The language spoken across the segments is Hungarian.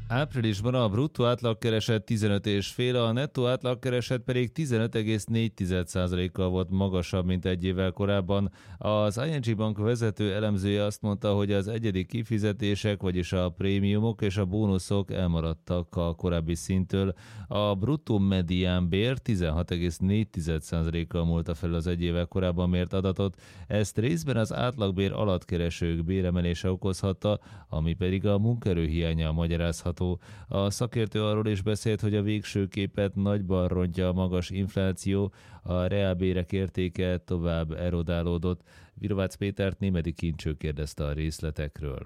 Áprilisban a bruttó átlagkereset 15,5, a nettó átlagkereset pedig 15,4%-kal volt magasabb, mint egy évvel korábban. Az ING Bank vezető elemzője azt mondta, hogy az egyedi kifizetések, vagyis a prémiumok és a bónuszok elmaradtak a korábbi szinttől. A bruttó mediánbér 16,4%-kal múlta fel az egy évvel korábban mért adatot. Ezt részben az átlagbér alattkeresők béremelése okozhatta, ami pedig a munkaerőhiánnyal magyarázható. A szakértő arról is beszélt, hogy a végső képet nagyban rontja a magas infláció, a reálbérek értéke tovább erodálódott. Virovácz Pétert Némedy Kincső kérdezte a részletekről.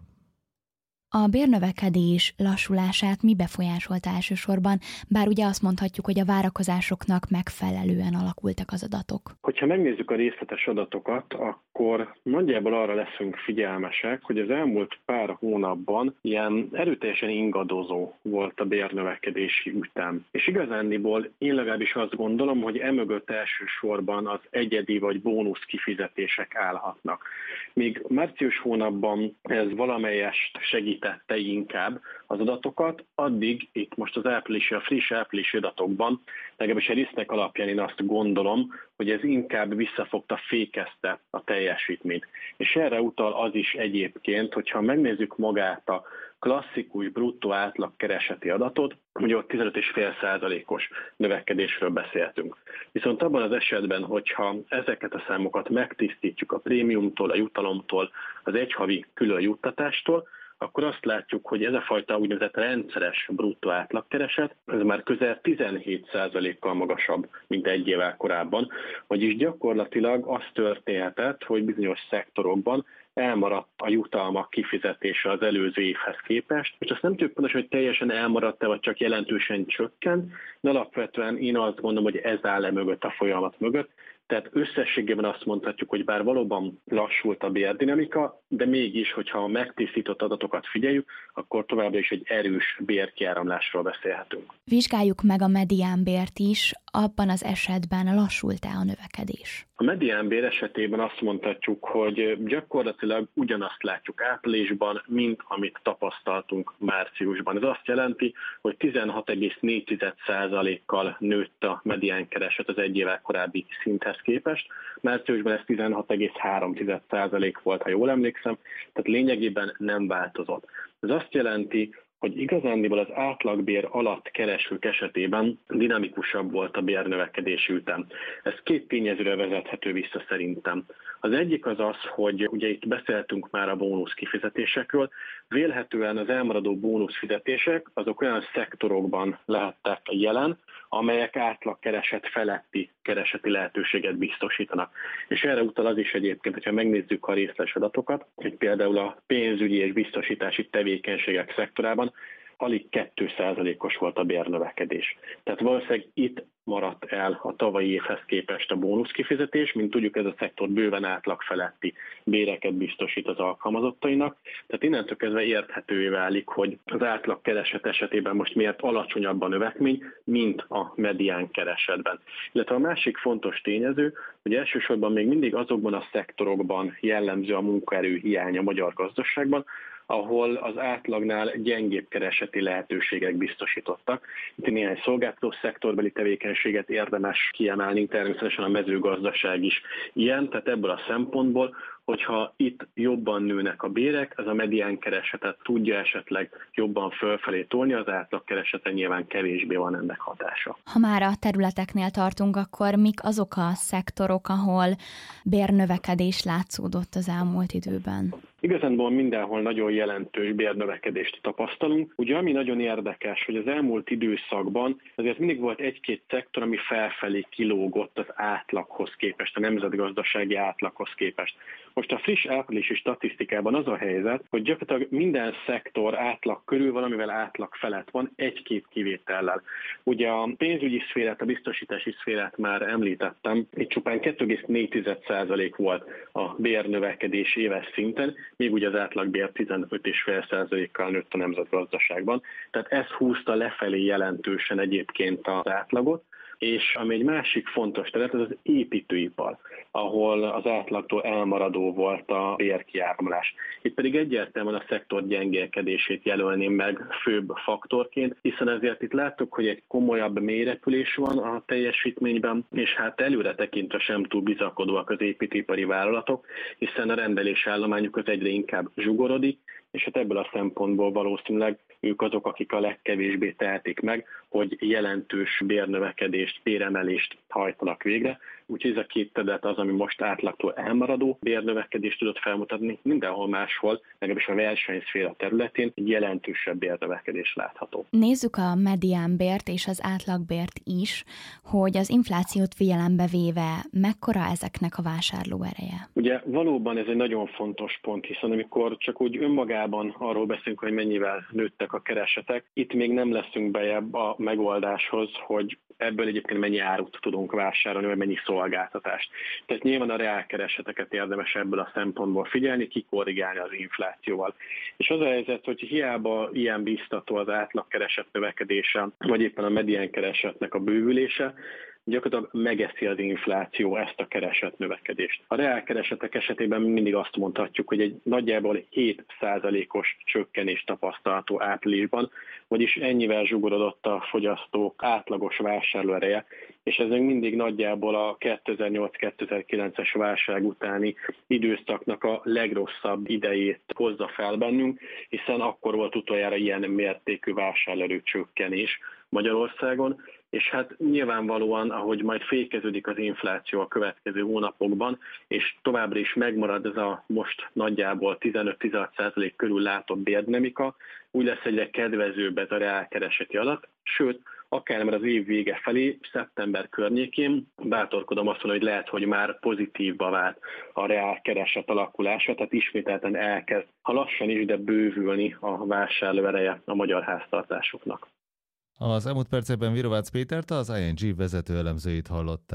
A bérnövekedés lassulását mi befolyásolta elsősorban, bár ugye azt mondhatjuk, hogy a várakozásoknak megfelelően alakultak az adatok. Hogyha megnézzük a részletes adatokat, akkor nagyjából arra leszünk figyelmesek, hogy az elmúlt pár hónapban ilyen erőteljesen ingadozó volt a bérnövekedési ütem. És igazándiból én legalábbis azt gondolom, hogy emögött elsősorban az egyedi vagy bónusz kifizetések állhatnak. Míg március hónapban ez valamelyest segítette inkább az adatokat, addig itt most a friss áprilisi adatokban, legalábbis a résznek alapján én azt gondolom, hogy ez inkább visszafogta, fékezte a teljesítményt. És erre utal az is egyébként, hogyha megnézzük magát a klasszikus bruttó átlagkereseti adatot, hogy ott 15,5%-os növekedésről beszéltünk. Viszont abban az esetben, hogyha ezeket a számokat megtisztítjuk a prémiumtól, a jutalomtól, az egyhavi külön juttatástól, akkor azt látjuk, hogy ez a fajta úgynevezett rendszeres bruttó átlagkereset, ez már közel 17%-kal magasabb, mint egy évvel korábban, vagyis gyakorlatilag az történhetett, hogy bizonyos szektorokban elmaradt a jutalmak kifizetése az előző évhez képest, és azt nem tudjuk pontosan, hogy teljesen elmaradt-e, vagy csak jelentősen csökkent, de alapvetően én azt gondolom, hogy ez áll mögött a folyamat mögött. Tehát összességében azt mondhatjuk, hogy bár valóban lassult a bérdinamika, de mégis, hogyha a megtisztított adatokat figyeljük, akkor továbbra is egy erős bérkiáramlásról beszélhetünk. Vizsgáljuk meg a mediánbért is, abban az esetben lassult-e a növekedés? A mediánbér esetében azt mondhatjuk, hogy gyakorlatilag ugyanazt látjuk áprilisban, mint amit tapasztaltunk márciusban. Ez azt jelenti, hogy 16,4%-kal nőtt a mediánkereset az egy évvel korábbi szinthez képest. Márciusban ez 16,3% volt, ha jól emlékszem, tehát lényegében nem változott. Ez azt jelenti, hogy igazándiból az átlagbér alatt keresők esetében dinamikusabb volt a bérnövekedési ütem. Ez két tényezőre vezethető vissza szerintem. Az egyik az az, hogy ugye itt beszéltünk már a bónusz kifizetésekről, vélhetően az elmaradó bónusz fizetések azok olyan szektorokban lehettek jelen, amelyek átlagkereset feletti kereseti lehetőséget biztosítanak. És erre utal az is egyébként, hogyha megnézzük a részletes adatokat, hogy például a pénzügyi és biztosítási tevékenységek szektorában alig 2%-os volt a bérnövekedés. Tehát valószínűleg itt maradt el a tavalyi évhez képest a bónusz kifizetés, mint tudjuk, ez a szektor bőven átlag feletti béreket biztosít az alkalmazottainak. Tehát innentől kezdve érthetővé válik, hogy az átlag kereset esetében most miért alacsonyabb a növekmény, mint a medián keresetben. Illetve a másik fontos tényező, hogy elsősorban még mindig azokban a szektorokban jellemző a munkaerő hiánya a magyar gazdaságban, ahol az átlagnál gyengébb kereseti lehetőségek biztosítottak. Itt néhány szolgáltató szektorbeli tevékenységet érdemes kiemelni, természetesen a mezőgazdaság is ilyen, tehát ebből a szempontból, hogyha itt jobban nőnek a bérek, ez a medián keresetet tudja esetleg jobban fölfelé tolni, az átlagkereseten nyilván kevésbé van ennek hatása. Ha már a területeknél tartunk, akkor mik azok a szektorok, ahol bérnövekedés látszódott az elmúlt időben? Igazából mindenhol nagyon jelentős bérnövekedést tapasztalunk. Ugye ami nagyon érdekes, hogy az elmúlt időszakban azért mindig volt egy-két szektor, ami felfelé kilógott az átlaghoz képest, a nemzetgazdasági átlaghoz képest. Most a friss áprilisi statisztikában az a helyzet, hogy gyakorlatilag minden szektor átlag körül valamivel átlag felett van, egy-két kivétellel. Ugye a pénzügyi szférát, a biztosítási szférát már említettem, itt csupán 2,4% volt a bérnövekedés éves szinten, még ugye az átlagbér 15,5%-kal nőtt a nemzetgazdaságban. Tehát ez húzta lefelé jelentősen egyébként az átlagot. És ami egy másik fontos terület, az az építőipar, ahol az átlagtól elmaradó volt a bérkiáramlás. Itt pedig egyértelműen a szektor gyengélkedését jelölném meg főbb faktorként, hiszen ezért itt láttuk, hogy egy komolyabb mélyrepülés van a teljesítményben, és hát előre tekintve sem túl bizakodóak az építőipari vállalatok, hiszen a rendelésállományuk az egyre inkább zsugorodik, és hát ebből a szempontból valószínűleg ők azok, akik a legkevésbé tehetik meg, hogy jelentős bérnövekedést, béremelést hajtanak végre. Úgyhogy ez a két terület az, ami most átlagtól elmaradó bérnövekedést tudott felmutatni. Mindenhol máshol, legalábbis a versenyszféra területén jelentősebb bérnövekedés látható. Nézzük a mediánbért és az átlagbért is, hogy az inflációt figyelembe véve mekkora ezeknek a vásárlóereje. Ugye valóban ez egy nagyon fontos pont, hiszen amikor csak úgy önmagában arról beszélünk, hogy mennyivel nőttek a keresetek, itt még nem leszünk bejebb a megoldáshoz, hogy ebből egyébként mennyi árut tudunk vásárolni, vagy mennyi szolgáltatást. Tehát nyilván a reálkereseteket érdemes ebből a szempontból figyelni, kikorrigálni az inflációval. És az a helyzet, hogy hiába ilyen biztató az átlagkereset növekedése, vagy éppen a mediánkeresetnek a bővülése, gyakorlatilag megeszi az infláció ezt a kereset növekedést. A reálkeresetek esetében mindig azt mondhatjuk, hogy egy nagyjából 7%-os csökkenés tapasztalható áprilisban, vagyis ennyivel zsugorodott a fogyasztók átlagos vásárlóereje, és ez még mindig nagyjából a 2008-2009-es válság utáni időszaknak a legrosszabb idejét hozza fel bennünk, hiszen akkor volt utoljára ilyen mértékű vásárlóerő csökkenés Magyarországon, és hát nyilvánvalóan, ahogy majd fékeződik az infláció a következő hónapokban, és továbbra is megmarad ez a most nagyjából 15-16% körül látott bérdinamika, úgy lesz egyre kedvezőbb ez a reálkereseti adat, sőt, akár már az év vége felé, szeptember környékén bátorkodom azt mondani, hogy lehet, hogy már pozitívba vált a reálkereset alakulása, tehát ismételten elkezd, ha lassan is, de bővülni a vásárlóereje a magyar háztartásoknak. Az elmúlt percekben Virovácz Pétert, az ING vezető elemzőjét hallották.